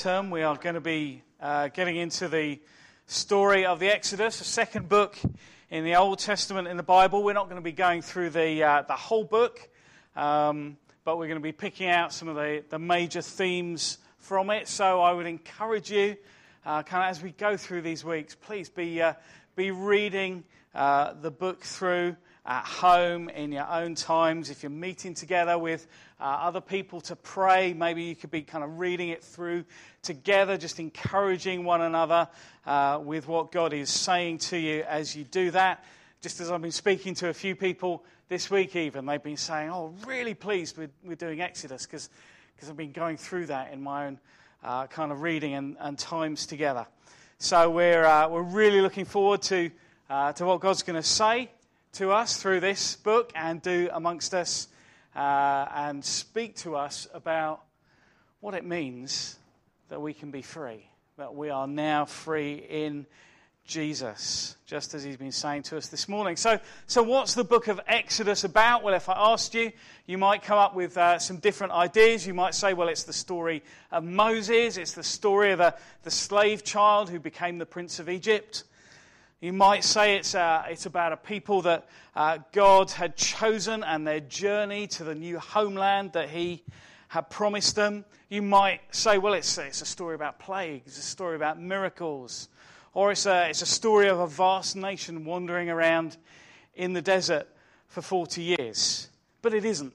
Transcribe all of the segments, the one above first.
term, we are going to be getting into the story of the Exodus, the second book in the Old Testament in the Bible. We're not going to be going through the whole book, but we're going to be picking out some of the major themes from it. So I would encourage you, as we go through these weeks, please be reading the book through at home, in your own times. If you're meeting together with other people to pray, maybe you could be kind of reading it through together, just encouraging one another with what God is saying to you as you do that. Just as I've been speaking to a few people this week even, they've been saying, oh, really pleased with doing Exodus, because I've been going through that in my own kind of reading and times together. So we're really looking forward to what God's going to say to us through this book and do amongst us and speak to us about what it means that we can be free, that we are now free in Jesus, just as he's been saying to us this morning. So what's the book of Exodus about? Well, if I asked you, you might come up with some different ideas. You might say, well, it's the story of Moses. It's the story of the slave child who became the prince of Egypt. You might say it's about a people that God had chosen and their journey to the new homeland that he had promised them. You might say, well, it's a story about plagues, a story about miracles, or it's a story of a vast nation wandering around in the desert for 40 years. But it isn't.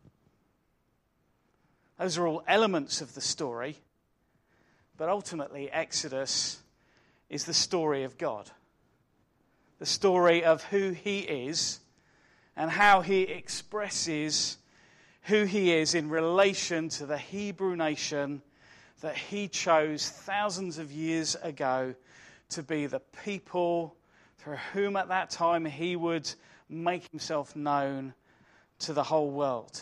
Those are all elements of the story. But ultimately, Exodus is the story of God. The story of who he is and how he expresses who he is in relation to the Hebrew nation that he chose thousands of years ago to be the people through whom at that time he would make himself known to the whole world.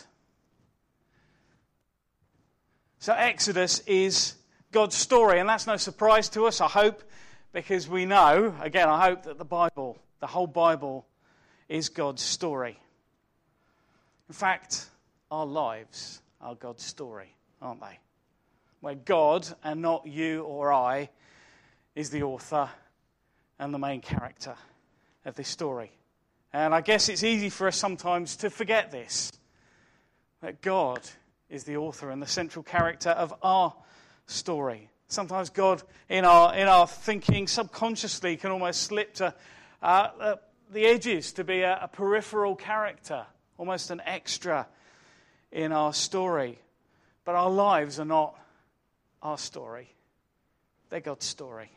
So Exodus is God's story, and that's no surprise to us, I hope, because we know, again, I hope that the whole Bible, is God's story. In fact, our lives are God's story, aren't they? Where God, and not you or I, is the author and the main character of this story. And I guess it's easy for us sometimes to forget this, that God is the author and the central character of our story. Sometimes God, in our thinking, subconsciously can almost slip to the edges to be a peripheral character, almost an extra in our story. But our lives are not our story. They're God's story.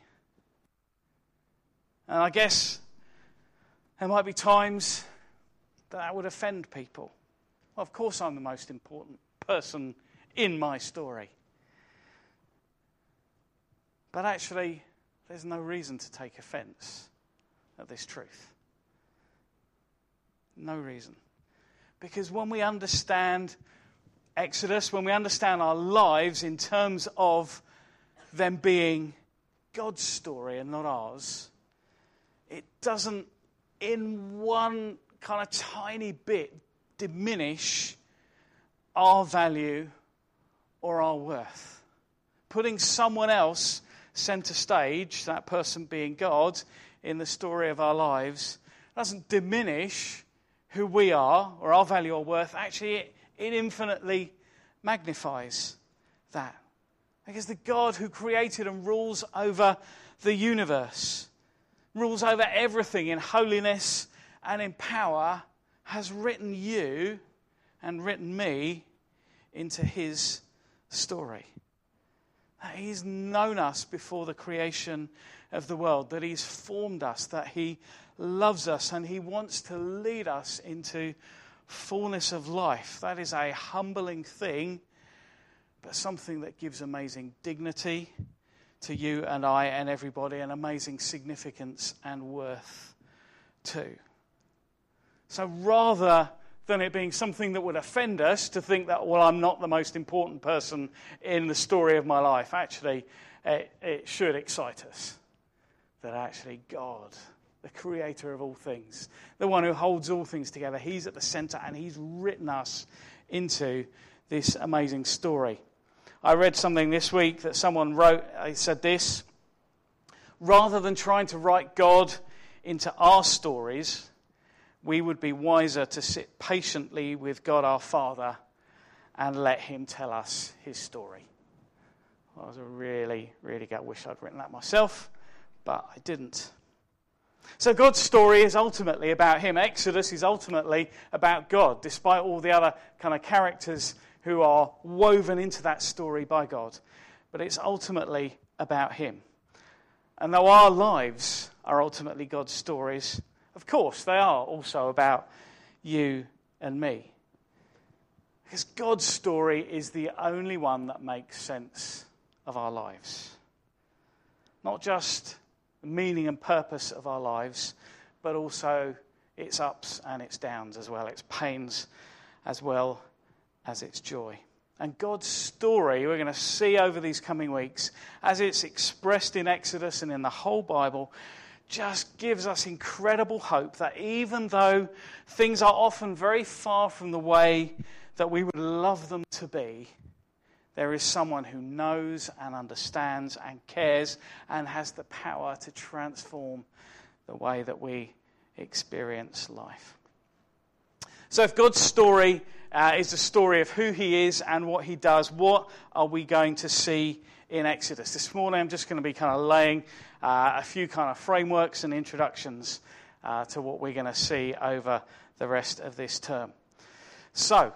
And I guess there might be times that would offend people. Well, of course I'm the most important person in my story. But actually, there's no reason to take offense at this truth. No reason. Because when we understand Exodus, when we understand our lives in terms of them being God's story and not ours, it doesn't in one kind of tiny bit diminish our value or our worth. Putting someone else center stage, that person being God, in the story of our lives, doesn't diminish who we are or our value or worth. Actually, it infinitely magnifies that. Because the God who created and rules over the universe, rules over everything in holiness and in power, has written you and written me into his story. That he's known us before the creation of the world, that he's formed us, that he loves us, and he wants to lead us into fullness of life. That is a humbling thing, but something that gives amazing dignity to you and I and everybody, and amazing significance and worth too. So rather than it being something that would offend us to think that, well, I'm not the most important person in the story of my life, actually, it should excite us that actually God, the creator of all things, the one who holds all things together, he's at the center and he's written us into this amazing story. I read something this week that someone wrote. They said this: rather than trying to write God into our stories, we would be wiser to sit patiently with God our Father and let him tell us his story. Well, I was really I wish I'd written that myself, but I didn't. So God's story is ultimately about him. Exodus is ultimately about God, despite all the other kind of characters who are woven into that story by God. But it's ultimately about him. And though our lives are ultimately God's stories, of course they are also about you and me. Because God's story is the only one that makes sense of our lives. Not just the meaning and purpose of our lives, but also its ups and its downs as well, its pains as well as its joy. And God's story, we're going to see over these coming weeks, as it's expressed in Exodus and in the whole Bible, just gives us incredible hope that even though things are often very far from the way that we would love them to be, there is someone who knows and understands and cares and has the power to transform the way that we experience life. So if God's story is the story of who he is and what he does, what are we going to see in Exodus? This morning I'm just going to be kind of laying a few kind of frameworks and introductions to what we're going to see over the rest of this term. So,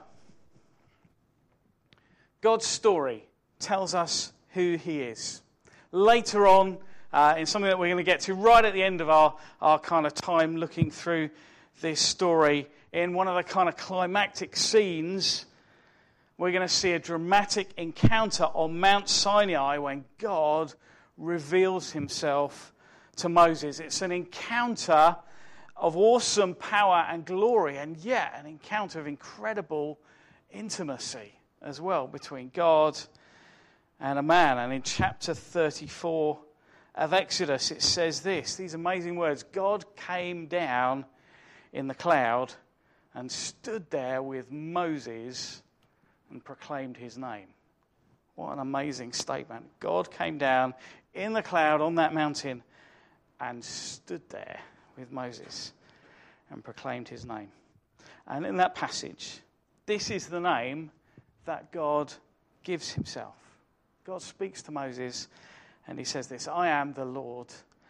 God's story tells us who he is. Later on, in something that we're going to get to right at the end of our kind of time looking through this story, in one of the kind of climactic scenes, we're going to see a dramatic encounter on Mount Sinai when God reveals himself to Moses. It's an encounter of awesome power and glory, and yet an encounter of incredible intimacy as well between God and a man. And in chapter 34 of Exodus, it says these amazing words: God came down in the cloud and stood there with Moses and proclaimed his name. What an amazing statement. God came down in the cloud on that mountain and stood there with Moses and proclaimed his name. And in that passage, this is the name that God gives himself. God speaks to Moses and he says this: I am the Lord,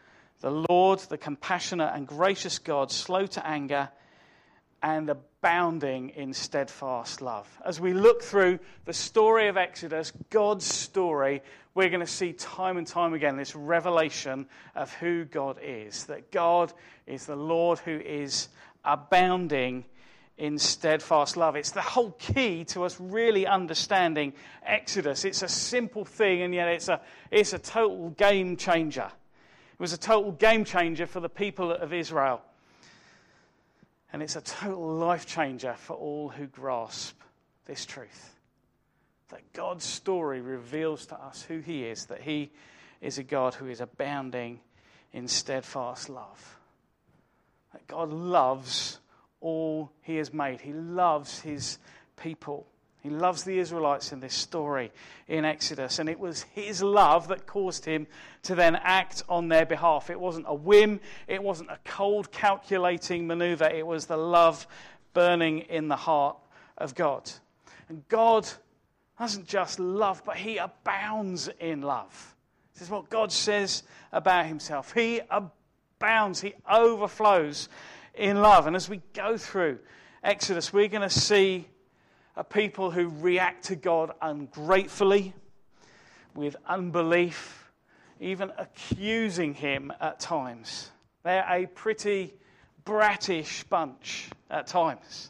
the compassionate and gracious God, slow to anger and abounding in steadfast love. As we look through the story of Exodus, God's story, we're going to see time and time again this revelation of who God is. That God is the Lord who is abounding in steadfast love. It's the whole key to us really understanding Exodus. It's a simple thing, and yet it's a total game changer. It was a total game changer for the people of Israel. And it's a total life changer for all who grasp this truth. That God's story reveals to us who he is, that he is a God who is abounding in steadfast love. That God loves all he has made. He loves his people. He loves the Israelites in this story in Exodus. And it was his love that caused him to then act on their behalf. It wasn't a whim. It wasn't a cold, calculating maneuver. It was the love burning in the heart of God. And God doesn't just love, but he abounds in love. This is what God says about himself. He abounds. He overflows in love. And as we go through Exodus, we're going to see a people who react to God ungratefully, with unbelief, even accusing him at times. They're a pretty brattish bunch at times.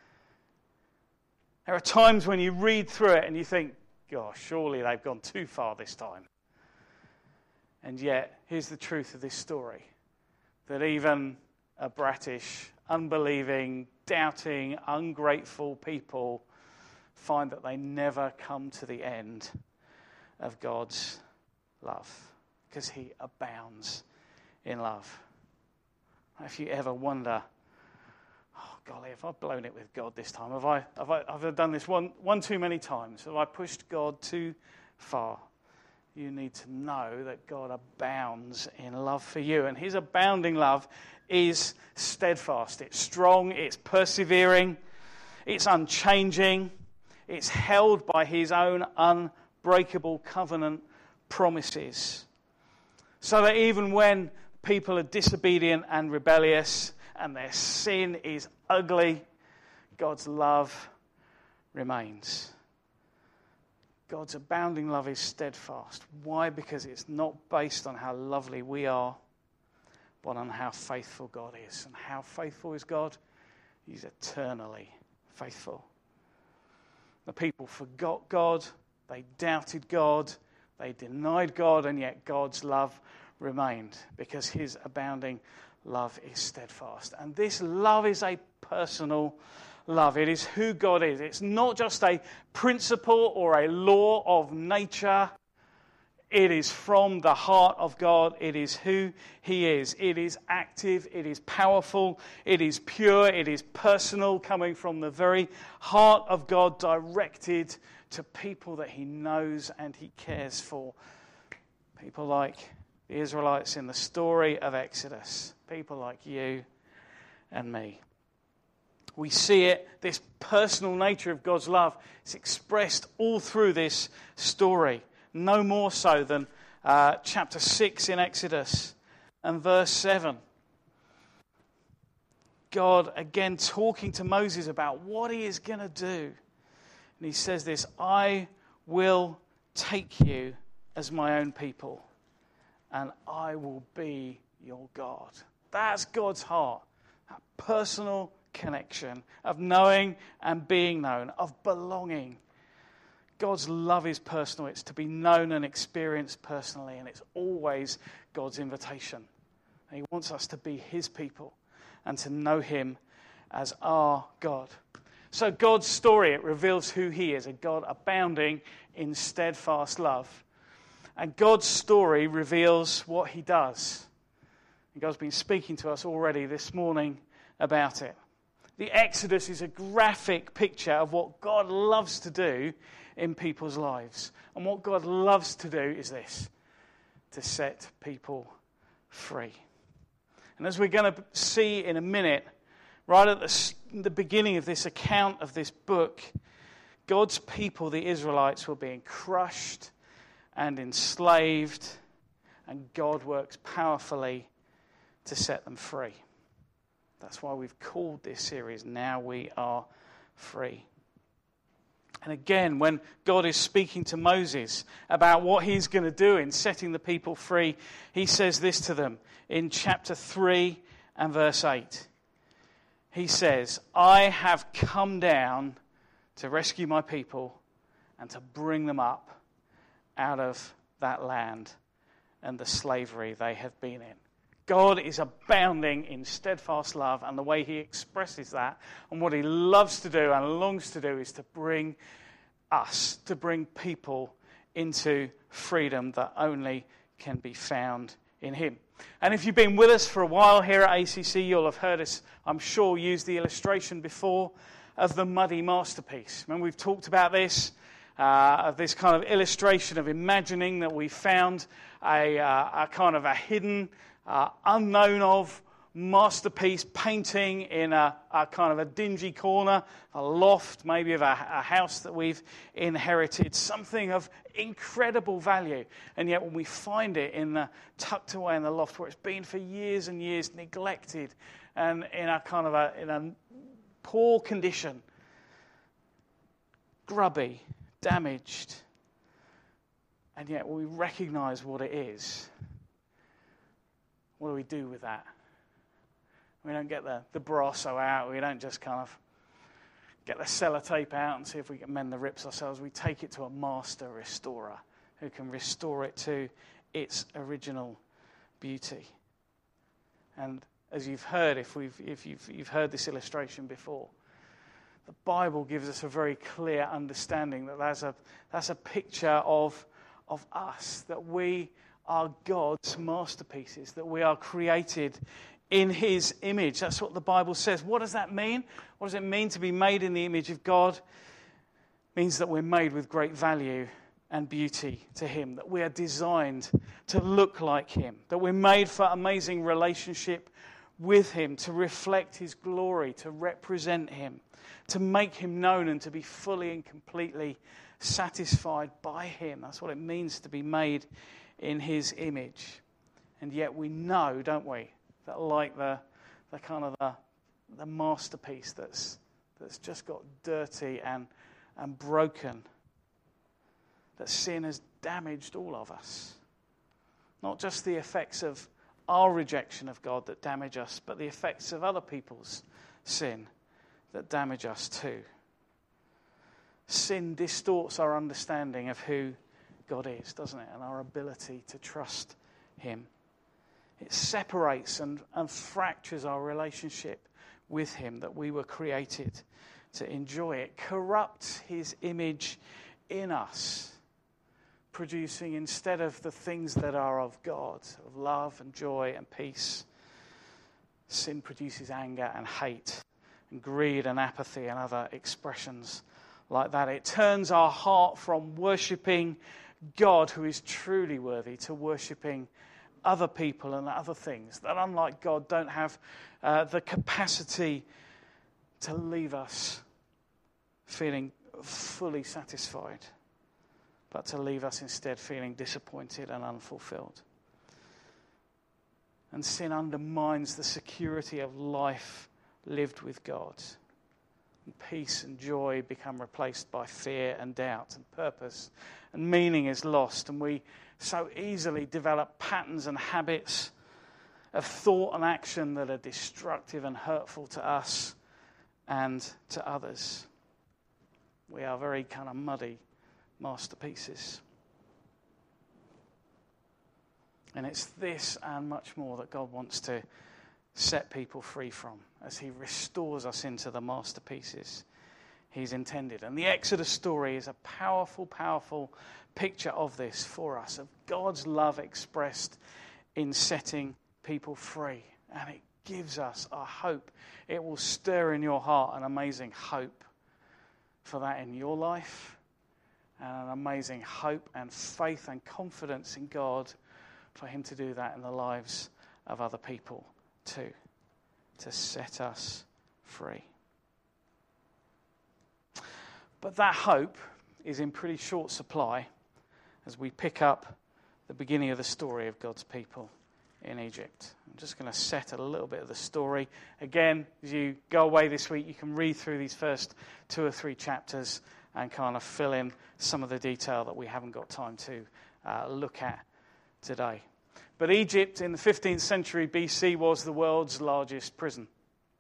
There are times when you read through it and you think, gosh, surely they've gone too far this time. And yet, here's the truth of this story, that even a brattish, unbelieving, doubting, ungrateful people find that they never come to the end of God's love, because he abounds in love. If you ever wonder, oh, golly, have I blown it with God this time? Have I done this one too many times? Have I pushed God too far? You need to know that God abounds in love for you. And his abounding love is steadfast. It's strong. It's persevering. It's unchanging. It's held by his own unbreakable covenant promises. So that even when people are disobedient and rebellious and their sin is ugly, God's love remains. God's abounding love is steadfast. Why? Because it's not based on how lovely we are, but on how faithful God is. And how faithful is God? He's eternally faithful. The people forgot God, they doubted God, they denied God, and yet God's love remained because his abounding love is steadfast. And this love is a personal love. It is who God is. It's not just a principle or a law of nature. It is from the heart of God. It is who he is. It is active. It is powerful. It is pure. It is personal, coming from the very heart of God, directed to people that he knows and he cares for. People like the Israelites in the story of Exodus. People like you and me. We see it, this personal nature of God's love. It's expressed all through this story. No more so than chapter 6 in Exodus and verse 7. God again talking to Moses about what he is going to do. And he says this, I will take you as my own people, and I will be your God. That's God's heart. That personal connection of knowing and being known, of belonging. God's love is personal. It's to be known and experienced personally, and it's always God's invitation. And he wants us to be his people and to know him as our God. So God's story, it reveals who he is, a God abounding in steadfast love. And God's story reveals what he does. And God's been speaking to us already this morning about it. The Exodus is a graphic picture of what God loves to do in people's lives. And what God loves to do is this, to set people free. And as we're going to see in a minute, right at the beginning of this account of this book, God's people, the Israelites, were being crushed and enslaved, and God works powerfully to set them free. That's why we've called this series, Now We Are Free. And again, when God is speaking to Moses about what he's going to do in setting the people free, he says this to them in chapter 3 and verse 8. He says, I have come down to rescue my people and to bring them up out of that land and the slavery they have been in. God is abounding in steadfast love, and the way he expresses that and what he loves to do and longs to do is to bring us, to bring people into freedom that only can be found in him. And if you've been with us for a while here at ACC, you'll have heard us, I'm sure, use the illustration before of the muddy masterpiece. When we've talked about this, of this kind of illustration of imagining that we found a kind of a hidden, unknown of masterpiece painting in a kind of a dingy corner, a loft maybe of a house that we've inherited, something of incredible value. And yet when we find it tucked away in the loft where it's been for years and years neglected and in a kind of in a poor condition, grubby, damaged, and yet when we recognize what it is, what do we do with that? We don't get the Brasso out. We don't just kind of get the sellotape out and see if we can mend the rips ourselves. We take it to a master restorer who can restore it to its original beauty. And as you've heard, if you've heard this illustration before, the Bible gives us a very clear understanding that that's a picture of us, that we are God's masterpieces, that we are created in his image. That's what the Bible says. What does that mean? What does it mean to be made in the image of God? It means that we're made with great value and beauty to him, that we are designed to look like him, that we're made for amazing relationship with him, to reflect his glory, to represent him, to make him known and to be fully and completely satisfied by him. That's what it means to be made in his image. And yet we know, don't we, that like the kind of the masterpiece that's just got dirty and broken, that sin has damaged all of us. Not just the effects of our rejection of God that damage us, but the effects of other people's sin that damage us too. Sin distorts our understanding of who God is, doesn't it? And our ability to trust him. It separates and fractures our relationship with him that we were created to enjoy. It corrupts his image in us, producing, instead of the things that are of God, of love and joy and peace, sin produces anger and hate and greed and apathy and other expressions like that. It turns our heart from worshipping God, who is truly worthy, to worshipping other people and other things that, unlike God, don't have the capacity to leave us feeling fully satisfied, but to leave us instead feeling disappointed and unfulfilled. And sin undermines the security of life lived with God. And peace and joy become replaced by fear and doubt, and purpose and meaning is lost. And we so easily develop patterns and habits of thought and action that are destructive and hurtful to us and to others. We are very kind of muddy masterpieces. And it's this and much more that God wants to set people free from as he restores us into the masterpieces he's intended. And the Exodus story is a powerful, powerful picture of this for us, of God's love expressed in setting people free. And it gives us a hope. It will stir in your heart an amazing hope for that in your life, and an amazing hope and faith and confidence in God for him to do that in the lives of other people too, to set us free. But that hope is in pretty short supply as we pick up the beginning of the story of God's people in Egypt. I'm just going to set a little bit of the story. Again, as you go away this week, you can read through these first 2 or 3 chapters and kind of fill in some of the detail that we haven't got time to look at today. But Egypt in the 15th century BC was the world's largest prison.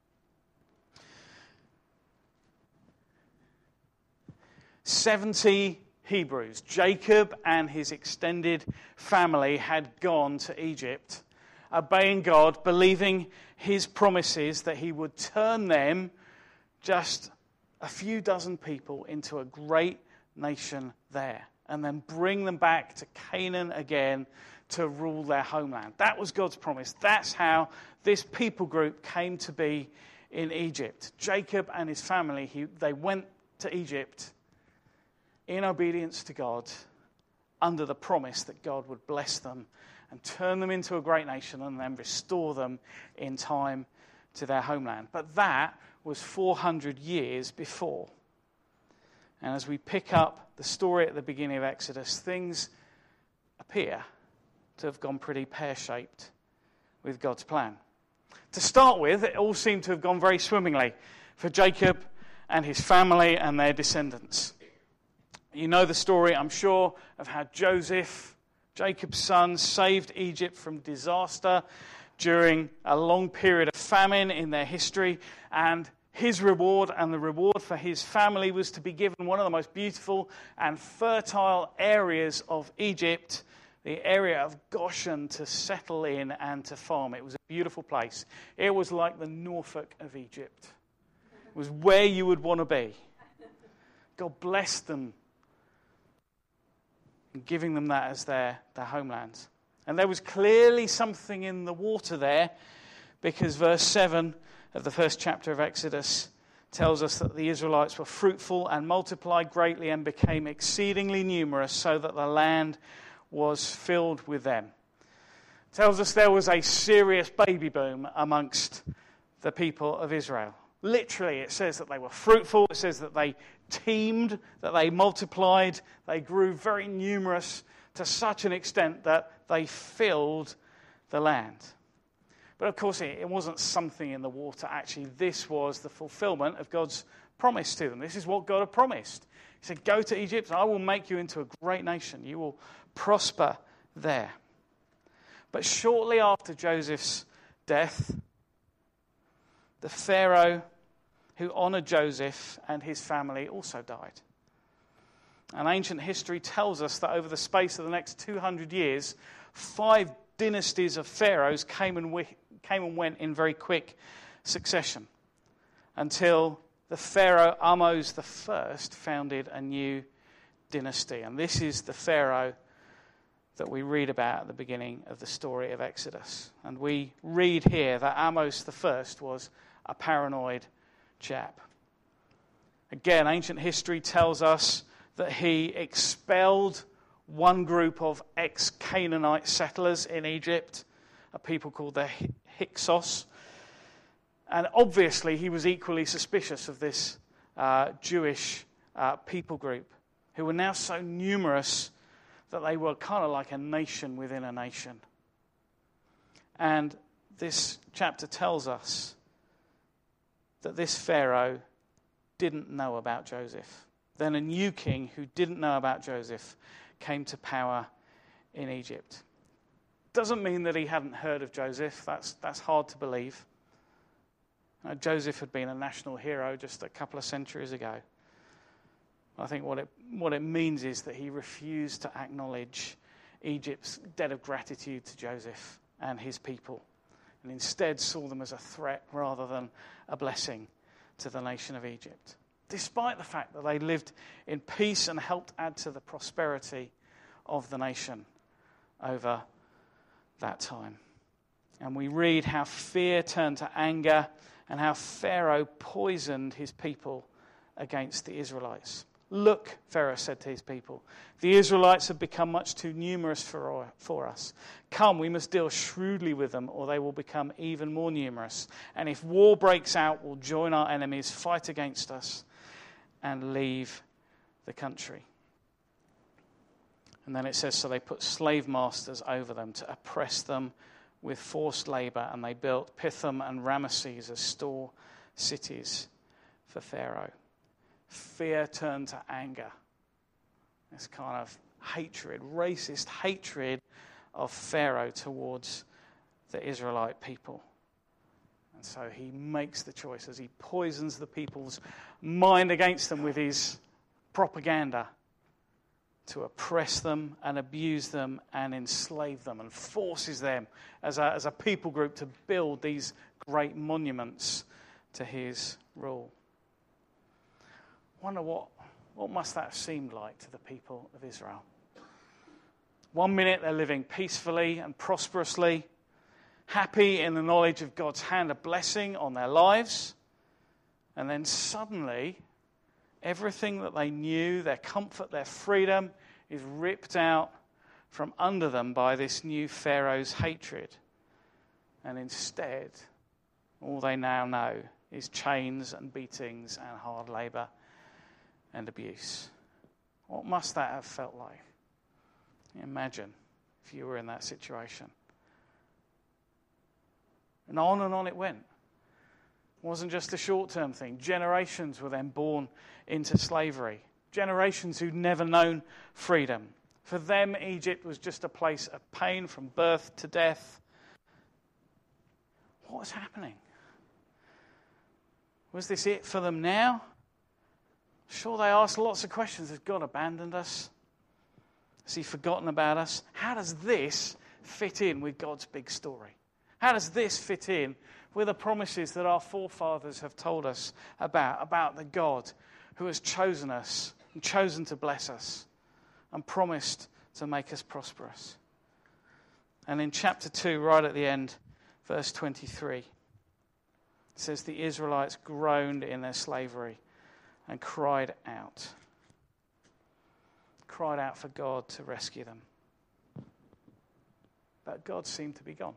"70 Hebrews, Jacob and his extended family, had gone to Egypt, obeying God, believing his promises that he would turn them, just a few dozen people, into a great nation there, and then bring them back to Canaan again to rule their homeland." That was God's promise. That's how this people group came to be in Egypt. Jacob and his family, they went to Egypt in obedience to God, under the promise that God would bless them and turn them into a great nation and then restore them in time to their homeland. But that was 400 years before. And as we pick up the story at the beginning of Exodus, things appear to have gone pretty pear-shaped with God's plan. To start with, it all seemed to have gone very swimmingly for Jacob and his family and their descendants. You know the story, I'm sure, of how Joseph, Jacob's son, saved Egypt from disaster during a long period of famine in their history. And his reward and the reward for his family was to be given one of the most beautiful and fertile areas of Egypt, the area of Goshen, to settle in and to farm. It was a beautiful place. It was like the Norfolk of Egypt. It was where you would want to be. God blessed them, giving them that as their homeland. And there was clearly something in the water there because verse 7 of the first chapter of Exodus tells us that the Israelites were fruitful and multiplied greatly and became exceedingly numerous, so that the land was filled with them. It tells us there was a serious baby boom amongst the people of Israel. Literally, it says that they were fruitful, it says that they teemed, that they multiplied, they grew very numerous to such an extent that they filled the land. But of course, it wasn't something in the water. Actually, this was the fulfillment of God's promise to them. This is what God had promised. He said, go to Egypt and I will make you into a great nation. You will prosper there. But shortly after Joseph's death, the Pharaoh who honored Joseph and his family also died. And ancient history tells us that over the space of the next 200 years, 5 dynasties of pharaohs came and went in very quick succession until the Pharaoh Ahmose I founded a new dynasty. And this is the Pharaoh that we read about at the beginning of the story of Exodus. And we read here that Ahmose I was a paranoid chap. Again, ancient history tells us that he expelled one group of ex-Canaanite settlers in Egypt, a people called the Hyksos. And obviously he was equally suspicious of this Jewish people group, who were now so numerous that they were kind of like a nation within a nation. And this chapter tells us that this Pharaoh didn't know about Joseph. Then a new king who didn't know about Joseph came to power in Egypt. Doesn't mean that he hadn't heard of Joseph. That's hard to believe. Joseph had been a national hero just a couple of centuries ago. I think what it means is that he refused to acknowledge Egypt's debt of gratitude to Joseph and his people, and instead saw them as a threat rather than a blessing to the nation of Egypt, despite the fact that they lived in peace and helped add to the prosperity of the nation over that time. And we read how fear turned to anger and how Pharaoh poisoned his people against the Israelites. Look, Pharaoh said to his people, the Israelites have become much too numerous for us. Come, we must deal shrewdly with them, or they will become even more numerous. And if war breaks out, we'll join our enemies, fight against us, and leave the country. And then it says, so they put slave masters over them to oppress them with forced labor, and they built Pithom and Ramesses as store cities for Pharaoh. Fear turned to anger. This kind of hatred, racist hatred of Pharaoh towards the Israelite people. And so he makes the choice as he poisons the people's mind against them with his propaganda to oppress them and abuse them and enslave them, and forces them as a people group to build these great monuments to his rule. Wonder what must that have seemed like to the people of Israel? 1 minute they're living peacefully and prosperously, happy in the knowledge of God's hand of blessing on their lives, and then suddenly everything that they knew, their comfort, their freedom, is ripped out from under them by this new Pharaoh's hatred. And instead, all they now know is chains and beatings and hard labor and abuse. What must that have felt like? Imagine if you were in that situation. And on it went. It wasn't just a short-term thing. Generations were then born into slavery. Generations who'd never known freedom. For them, Egypt was just a place of pain from birth to death. What was happening? Was this it for them now? Sure, they asked lots of questions. Has God abandoned us? Has he forgotten about us? How does this fit in with God's big story? How does this fit in with the promises that our forefathers have told us about the God who has chosen us and chosen to bless us and promised to make us prosperous? And in chapter 2, right at the end, Verse 23. It says, the Israelites groaned in their slavery and cried out. Cried out for God to rescue them. But God seemed to be gone.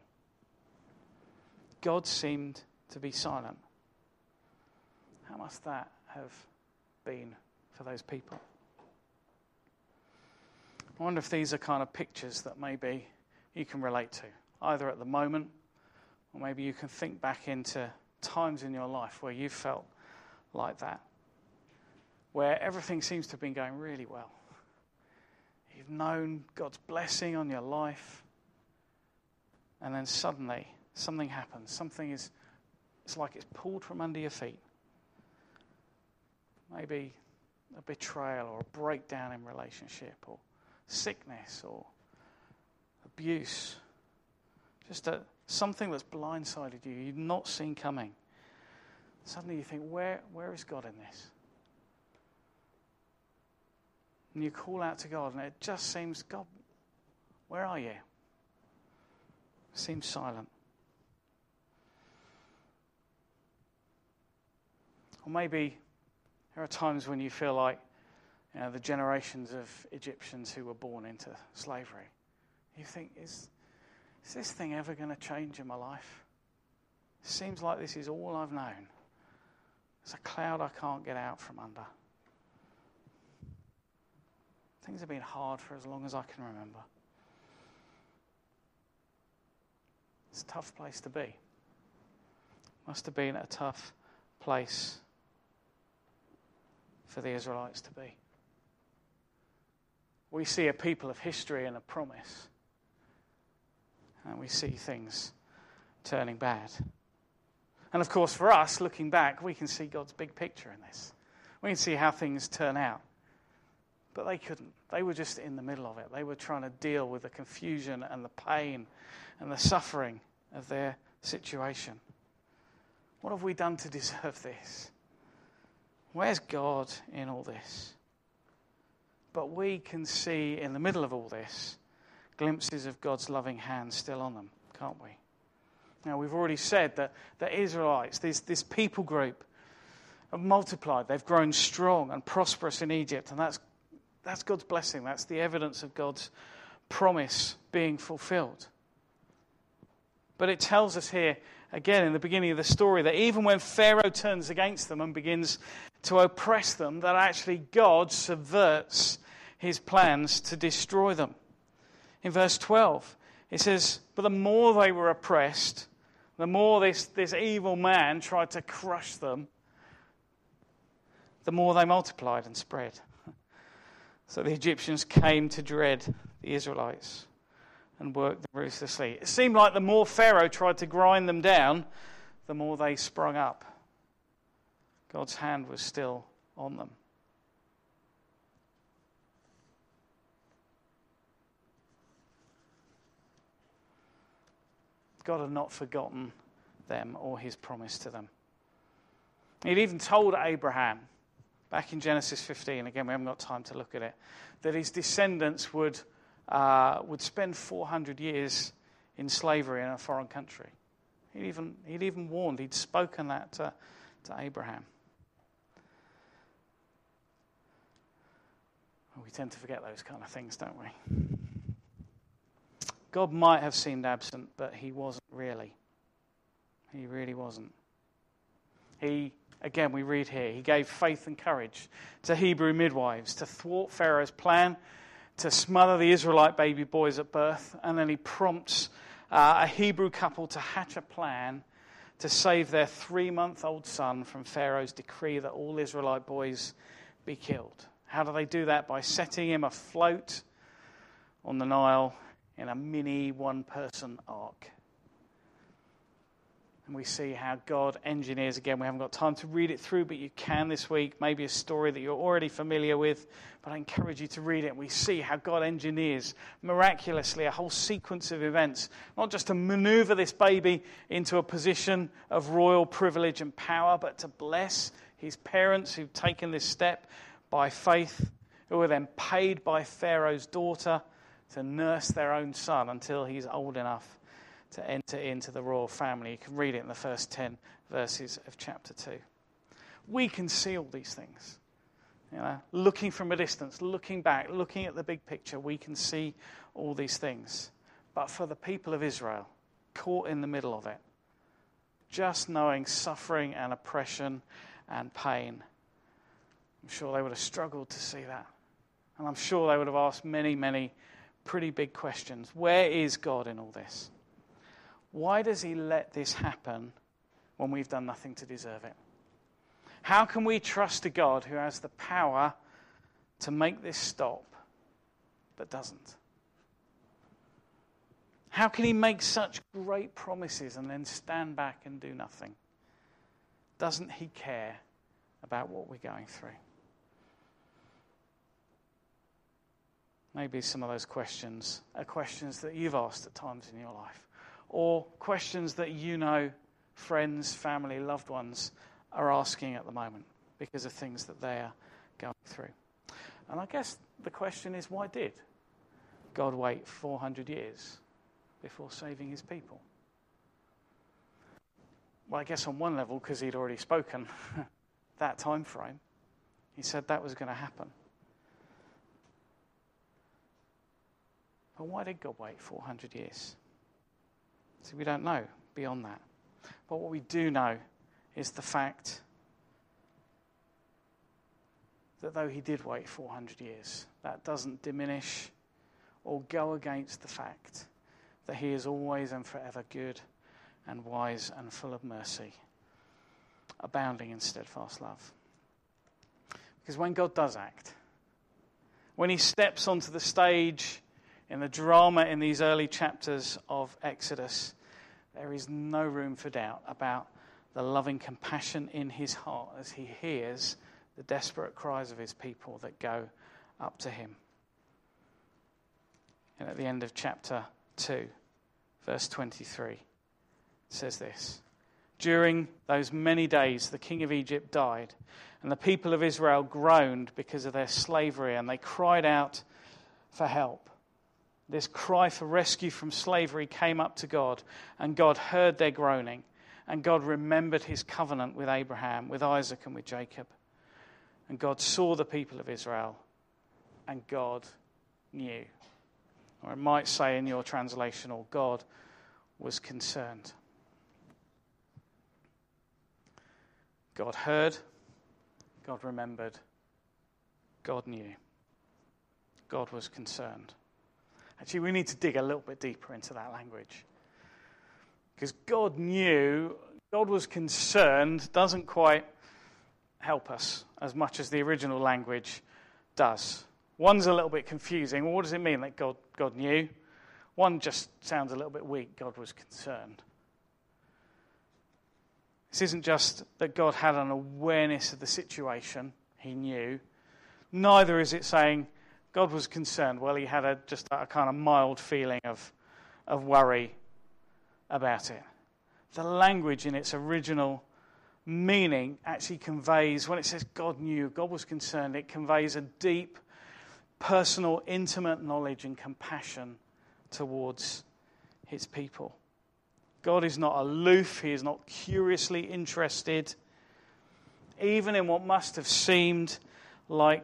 God seemed to be silent. How must that have been for those people? I wonder if these are kind of pictures that maybe you can relate to, either at the moment, or maybe you can think back into times in your life where you felt like that, where everything seems to have been going really well. You've known God's blessing on your life, and then suddenly something happens. It's like it's pulled from under your feet. Maybe a betrayal or a breakdown in relationship, or sickness or abuse. Just something that's blindsided you, you've not seen coming. Suddenly you think, where is God in this? And you call out to God, and it just seems, God, where are you? It seems silent. Or maybe there are times when you feel like, the generations of Egyptians who were born into slavery. You think, is this thing ever going to change in my life? It seems like this is all I've known. It's a cloud I can't get out from under. Things have been hard for as long as I can remember. It's a tough place to be. Must have been a tough place for the Israelites to be. We see a people of history and a promise, and we see things turning bad. And of course, for us, looking back, we can see God's big picture in this. We can see how things turn out. But they couldn't. They were just in the middle of it. They were trying to deal with the confusion and the pain and the suffering of their situation. What have we done to deserve this? Where's God in all this? But we can see in the middle of all this glimpses of God's loving hand still on them, can't we? Now, we've already said that the Israelites, this people group, have multiplied. They've grown strong and prosperous in Egypt, and that's God's blessing. That's the evidence of God's promise being fulfilled. But it tells us here, again, in the beginning of the story, that even when Pharaoh turns against them and begins to oppress them, that actually God subverts his plans to destroy them. In verse 12, it says, but the more they were oppressed, the more this evil man tried to crush them, the more they multiplied and spread. So the Egyptians came to dread the Israelites and worked them ruthlessly. It seemed like the more Pharaoh tried to grind them down, the more they sprung up. God's hand was still on them. God had not forgotten them or his promise to them. He'd even told Abraham, back in Genesis 15, again we haven't got time to look at it, that his descendants would spend 400 years in slavery in a foreign country. He'd even warned, he'd spoken that to Abraham. Well, we tend to forget those kind of things, don't we? God might have seemed absent, but he wasn't really. He really wasn't. Again, we read here, he gave faith and courage to Hebrew midwives to thwart Pharaoh's plan, to smother the Israelite baby boys at birth, and then he prompts a Hebrew couple to hatch a plan to save their 3-month-old son from Pharaoh's decree that all Israelite boys be killed. How do they do that? By setting him afloat on the Nile in a mini one-person ark. And we see how God engineers, again, we haven't got time to read it through, but you can this week, maybe a story that you're already familiar with, but I encourage you to read it. And we see how God engineers miraculously a whole sequence of events, not just to maneuver this baby into a position of royal privilege and power, but to bless his parents who've taken this step by faith, who are then paid by Pharaoh's daughter to nurse their own son until he's old enough to enter into the royal family. You can read it in the first 10 verses of chapter 2. We can see all these things. Looking from a distance, looking back, looking at the big picture, we can see all these things. But for the people of Israel, caught in the middle of it, just knowing suffering and oppression and pain, I'm sure they would have struggled to see that. And I'm sure they would have asked many, many pretty big questions. Where is God in all this? Why does he let this happen when we've done nothing to deserve it? How can we trust a God who has the power to make this stop but doesn't? How can he make such great promises and then stand back and do nothing? Doesn't he care about what we're going through? Maybe some of those questions are questions that you've asked at times in your life, or questions that you know friends, family, loved ones are asking at the moment because of things that they are going through. And I guess the question is, why did God wait 400 years before saving his people? Well, I guess on one level, because he'd already spoken that time frame. He said that was going to happen. But why did God wait 400 years? See, we don't know beyond that. But what we do know is the fact that though he did wait 400 years, that doesn't diminish or go against the fact that he is always and forever good and wise and full of mercy, abounding in steadfast love. Because when God does act, when he steps onto the stage in the drama in these early chapters of Exodus, there is no room for doubt about the loving compassion in his heart as he hears the desperate cries of his people that go up to him. And at the end of chapter 2, verse 23, it says this: "During those many days the king of Egypt died, and the people of Israel groaned because of their slavery, and they cried out for help. This cry for rescue from slavery came up to God, and God heard their groaning, and God remembered his covenant with Abraham, with Isaac, and with Jacob. And God saw the people of Israel, and God knew." Or it might say in your translation, or God was concerned. God heard, God remembered, God knew. God was concerned. Actually, we need to dig a little bit deeper into that language. Because God knew, God was concerned, doesn't quite help us as much as the original language does. One's a little bit confusing. Well, what does it mean that God knew? One just sounds a little bit weak. God was concerned. This isn't just that God had an awareness of the situation. He knew. Neither is it saying God was concerned. Well, he had just a kind of mild feeling of worry about it. The language in its original meaning actually conveys, when it says God knew, God was concerned, it conveys a deep, personal, intimate knowledge and compassion towards his people. God is not aloof. He is not curiously interested, even in what must have seemed like,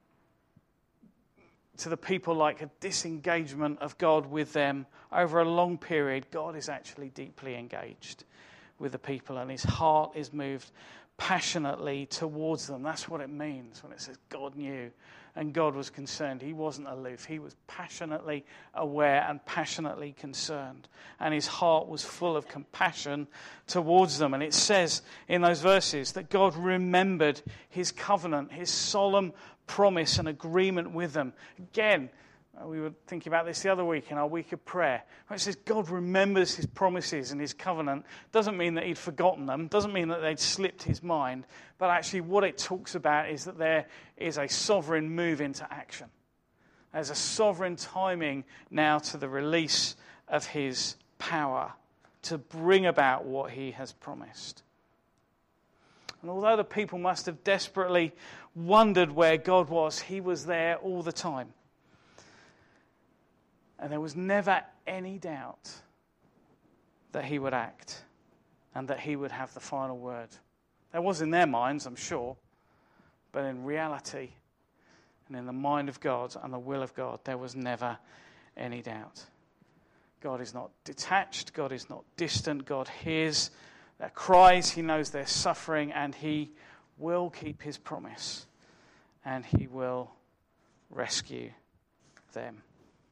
to the people, like a disengagement of God with them over a long period. God is actually deeply engaged with the people, and his heart is moved passionately towards them. That's what it means when it says God knew and God was concerned. He wasn't aloof. He was passionately aware and passionately concerned, and his heart was full of compassion towards them. And it says in those verses that God remembered his covenant, his solemn promise and agreement with them. Again, we were thinking about this the other week in our week of prayer. When it says God remembers his promises and his covenant, doesn't mean that he'd forgotten them, doesn't mean that they'd slipped his mind, but actually what it talks about is that there is a sovereign move into action. There's a sovereign timing now to the release of his power to bring about what he has promised. And although the people must have desperately wondered where God was, he was there all the time. And there was never any doubt that he would act and that he would have the final word. That was in their minds, I'm sure, but in reality and in the mind of God and the will of God, there was never any doubt. God is not detached. God is not distant. God hears their cries. He knows their suffering, and he will keep his promise, and he will rescue them.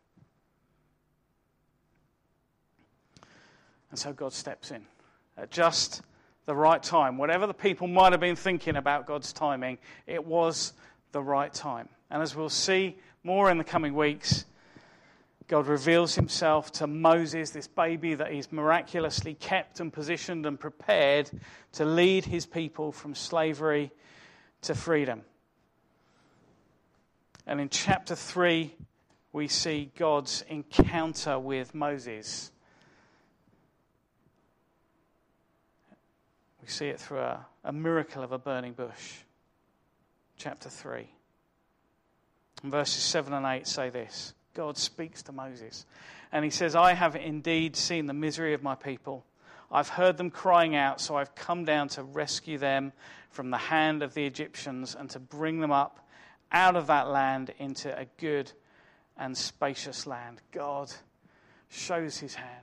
And so God steps in at just the right time. Whatever the people might have been thinking about God's timing, it was the right time. And as we'll see more in the coming weeks, God reveals himself to Moses, this baby that he's miraculously kept and positioned and prepared to lead his people from slavery to freedom. And in chapter 3, we see God's encounter with Moses. We see it through a miracle of a burning bush. Chapter 3. And verses 7 and 8 say this. God speaks to Moses, and he says, I have indeed seen the misery of my people. I've heard them crying out, so I've come down to rescue them from the hand of the Egyptians and to bring them up out of that land into a good and spacious land. God shows his hand.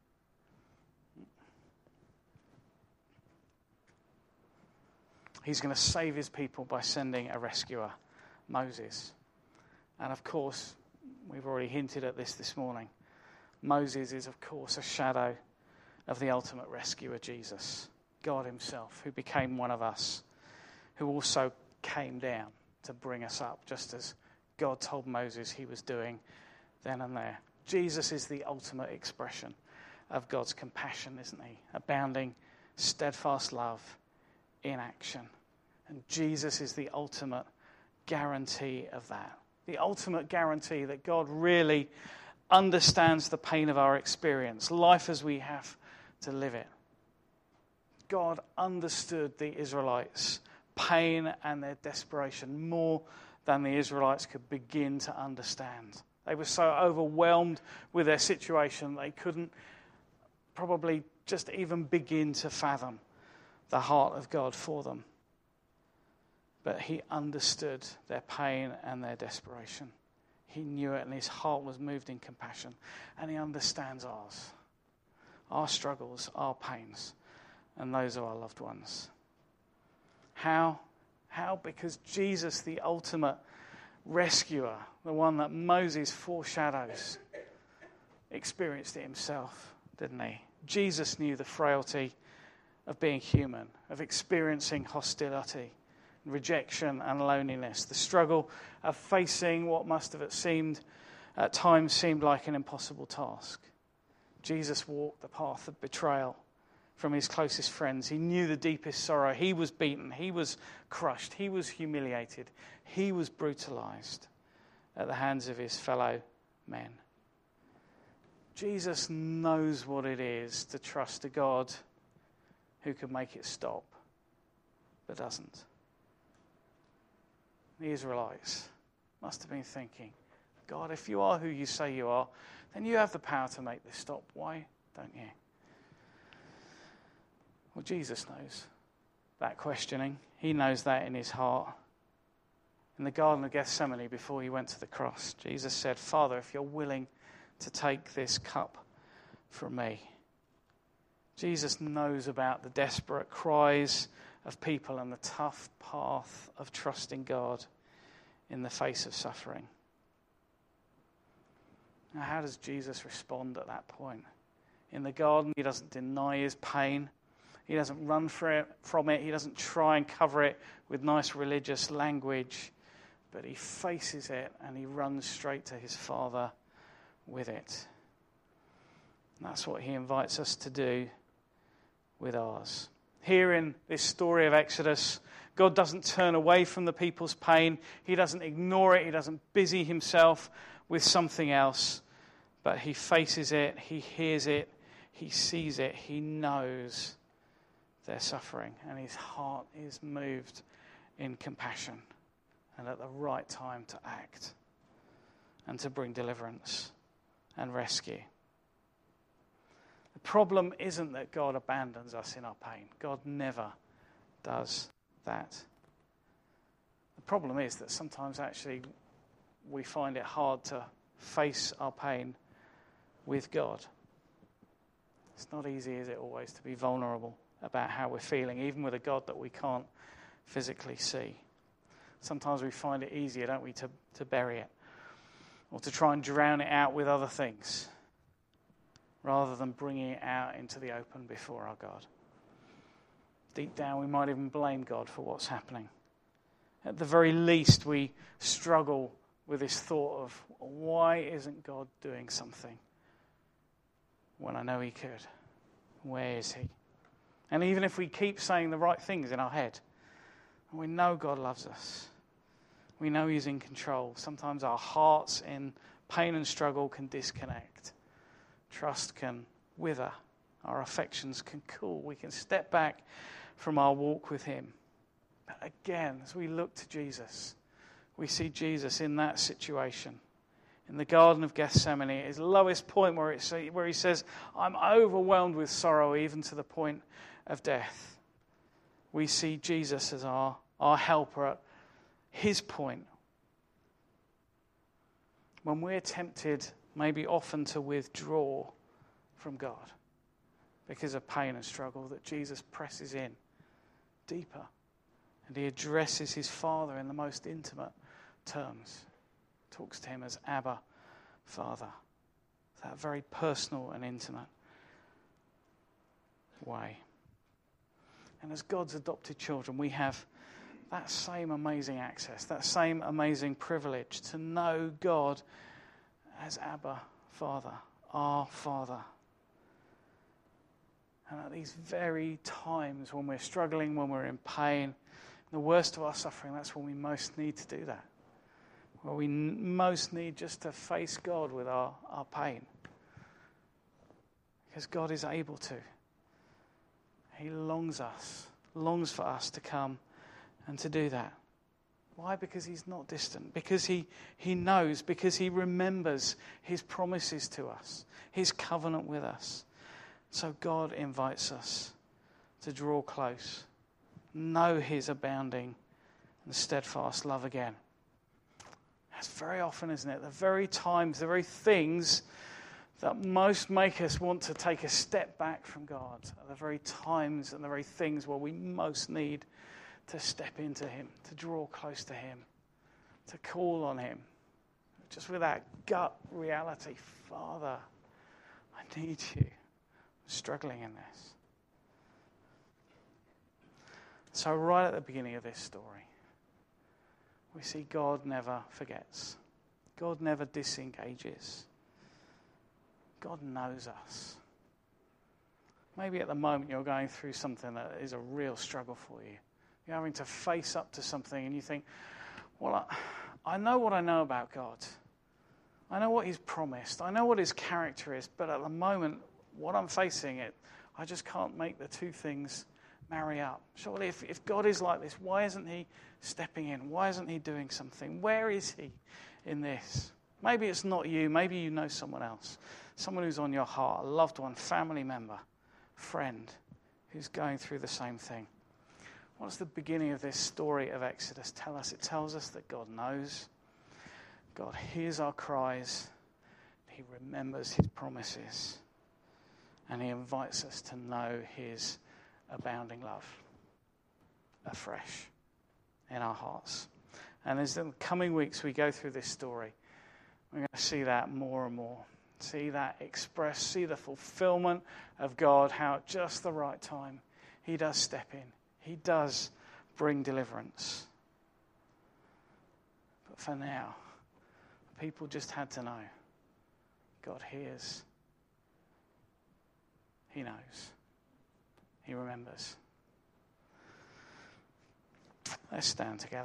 He's going to save his people by sending a rescuer, Moses. And of course, we've already hinted at this morning. Moses is, of course, a shadow of the ultimate rescuer, Jesus, God himself, who became one of us, who also came down to bring us up, just as God told Moses he was doing then and there. Jesus is the ultimate expression of God's compassion, isn't he? Abounding, steadfast love in action. And Jesus is the ultimate guarantee of that. The ultimate guarantee that God really understands the pain of our experience, life as we have to live it. God understood the Israelites' pain and their desperation more than the Israelites could begin to understand. They were so overwhelmed with their situation, they couldn't probably just even begin to fathom the heart of God for them. But he understood their pain and their desperation. He knew it, and his heart was moved in compassion. And he understands ours, our struggles, our pains, and those of our loved ones. How? Because Jesus, the ultimate rescuer, the one that Moses foreshadows, experienced it himself, didn't he? Jesus knew the frailty of being human, of experiencing hostility, rejection and loneliness, the struggle of facing what must have at times seemed like an impossible task. Jesus walked the path of betrayal from his closest friends. He knew the deepest sorrow. He was beaten. He was crushed. He was humiliated. He was brutalized at the hands of his fellow men. Jesus knows what it is to trust a God who can make it stop, but doesn't. The Israelites must have been thinking, God, if you are who you say you are, then you have the power to make this stop. Why don't you? Well, Jesus knows that questioning. He knows that in his heart. In the Garden of Gethsemane, before he went to the cross, Jesus said, Father, if you're willing to take this cup from me. Jesus knows about the desperate cries of people and the tough path of trusting God in the face of suffering. Now, how does Jesus respond at that point? In the garden, he doesn't deny his pain. He doesn't run from it. He doesn't try and cover it with nice religious language. But he faces it and he runs straight to his Father with it. And that's what he invites us to do with ours. Here in this story of Exodus, God doesn't turn away from the people's pain. He doesn't ignore it. He doesn't busy himself with something else. But he faces it. He hears it. He sees it. He knows their suffering. And his heart is moved in compassion and at the right time to act and to bring deliverance and rescue. The problem isn't that God abandons us in our pain. God never does that. The problem is that sometimes actually we find it hard to face our pain with God. It's not easy, is it, always, to be vulnerable about how we're feeling, even with a God that we can't physically see. Sometimes we find it easier, don't we, to bury it or to try and drown it out with other things rather than bringing it out into the open before our God. Deep down, we might even blame God for what's happening. At the very least, we struggle with this thought of, why isn't God doing something when I know he could? Where is he? And even if we keep saying the right things in our head, we know God loves us. We know he's in control. Sometimes our hearts in pain and struggle can disconnect. Trust can wither. Our affections can cool. We can step back from our walk with him. But again, as we look to Jesus, we see Jesus in that situation. In the Garden of Gethsemane, at his lowest point where he says, I'm overwhelmed with sorrow even to the point of death. We see Jesus as our helper at his point. When we're tempted, maybe often to withdraw from God because of pain and struggle, that Jesus presses in deeper and he addresses his Father in the most intimate terms. Talks to him as Abba, Father. That very personal and intimate way. And as God's adopted children, we have that same amazing access, that same amazing privilege to know God as Abba, Father, our Father. And at these very times when we're struggling, when we're in pain, the worst of our suffering, that's when we most need to do that. Where we most need just to face God with our pain. Because God is able to. He longs for us to come and to do that. Why? Because he's not distant. Because he knows. Because he remembers his promises to us. His covenant with us. So God invites us to draw close. Know his abounding and steadfast love again. That's very often, isn't it? The very times, the very things that most make us want to take a step back from God are the very times and the very things where we most need to step into him, to draw close to him, to call on him. Just with that gut reality, Father, I need you. I'm struggling in this. So right at the beginning of this story, we see God never forgets. God never disengages. God knows us. Maybe at the moment you're going through something that is a real struggle for you. You're having to face up to something and you think, well, I know what I know about God. I know what he's promised. I know what his character is. But at the moment, what I'm facing, I just can't make the two things marry up. Surely if God is like this, why isn't he stepping in? Why isn't he doing something? Where is he in this? Maybe it's not you. Maybe you know someone else. Someone who's on your heart, a loved one, family member, friend who's going through the same thing. What does the beginning of this story of Exodus tell us? It tells us that God knows. God hears our cries. He remembers his promises. And he invites us to know his abounding love afresh in our hearts. And as in the coming weeks we go through this story, we're going to see that more and more. See that expressed, see the fulfillment of God, how at just the right time he does step in. He does bring deliverance. But for now, people just had to know God hears. He knows. He remembers. Let's stand together.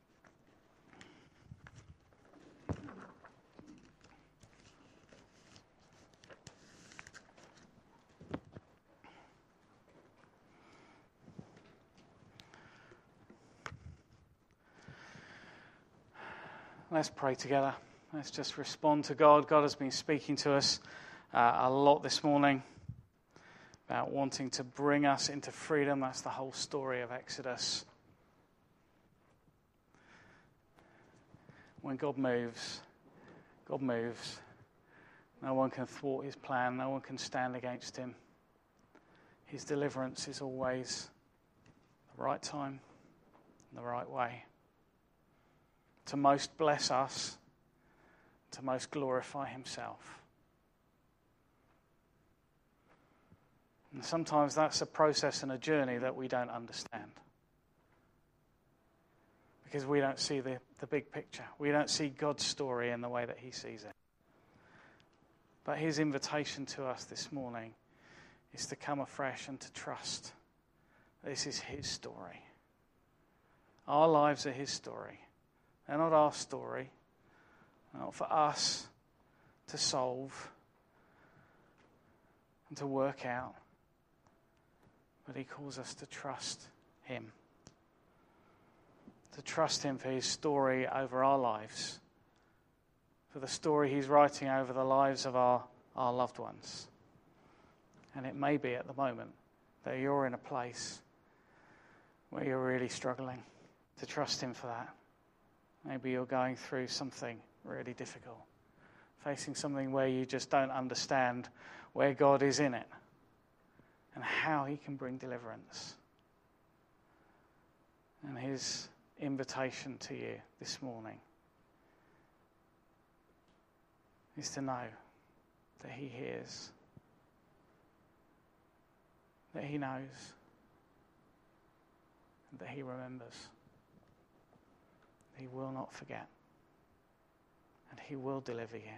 Let's pray together. Let's just respond to God. God has been speaking to us a lot this morning. about wanting to bring us into freedom. That's the whole story of Exodus. When God moves. No one can thwart his plan. No one can stand against him. His deliverance is always the right time and the right way. To most bless us, to most glorify himself. And sometimes that's a process and a journey that we don't understand. Because we don't see the big picture. We don't see God's story in the way that he sees it. But his invitation to us this morning is to come afresh and to trust. This is his story. Our lives are his story. They're not our story. They're not for us to solve and to work out. But he calls us to trust him. To trust him for his story over our lives. For the story he's writing over the lives of our loved ones. And it may be at the moment that you're in a place where you're really struggling to trust him for that. Maybe you're going through something really difficult. Facing something where you just don't understand where God is in it. And how he can bring deliverance. And his invitation to you this morning is to know that he hears, that he knows, and that he remembers. He will not forget, and he will deliver you.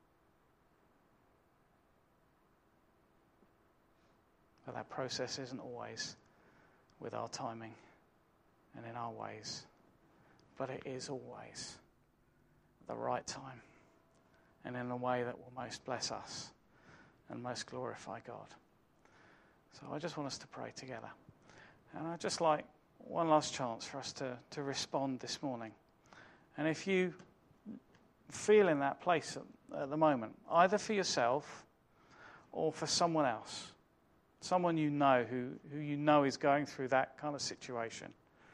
But that process isn't always with our timing and in our ways. But it is always the right time and in a way that will most bless us and most glorify God. So I just want us to pray together. And I'd just like one last chance for us to respond this morning. And if you feel in that place at the moment, either for yourself or for someone else, someone you know who you know is going through that kind of situation,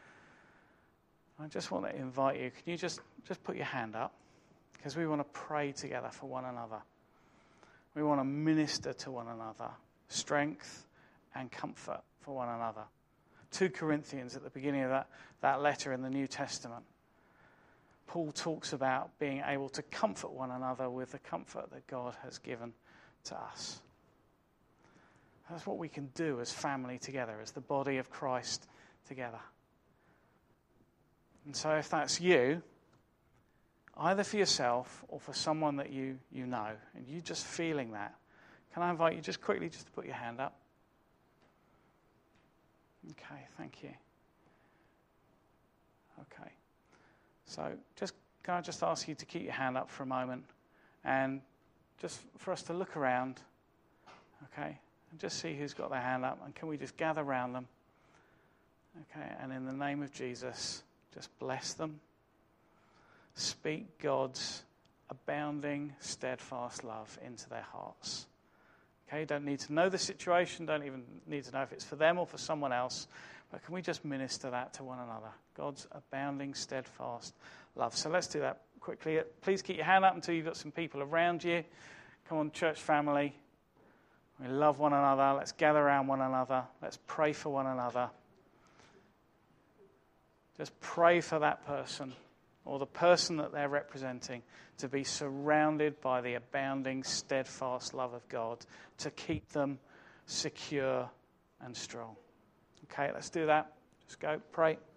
I just want to invite you. Can you just put your hand up? Because we want to pray together for one another. We want to minister to one another, strength and comfort for one another. 2 Corinthians at the beginning of that letter in the New Testament, Paul talks about being able to comfort one another with the comfort that God has given to us. That's what we can do as family together, as the body of Christ together. And so if that's you, either for yourself or for someone that you know, and you just feeling that, can I invite you just quickly just to put your hand up? Okay, thank you. Okay. So can I just ask you to keep your hand up for a moment and just for us to look around, okay, and just see who's got their hand up, and can we just gather around them, okay, and in the name of Jesus, just bless them. Speak God's abounding, steadfast love into their hearts. Okay, don't need to know the situation, don't even need to know if it's for them or for someone else, but can we just minister that to one another? God's abounding, steadfast love. So let's do that quickly. Please keep your hand up until you've got some people around you. Come on, church family. We love one another. Let's gather around one another. Let's pray for one another. Just pray for that person or the person that they're representing to be surrounded by the abounding, steadfast love of God to keep them secure and strong. Okay, let's do that. Just go, pray.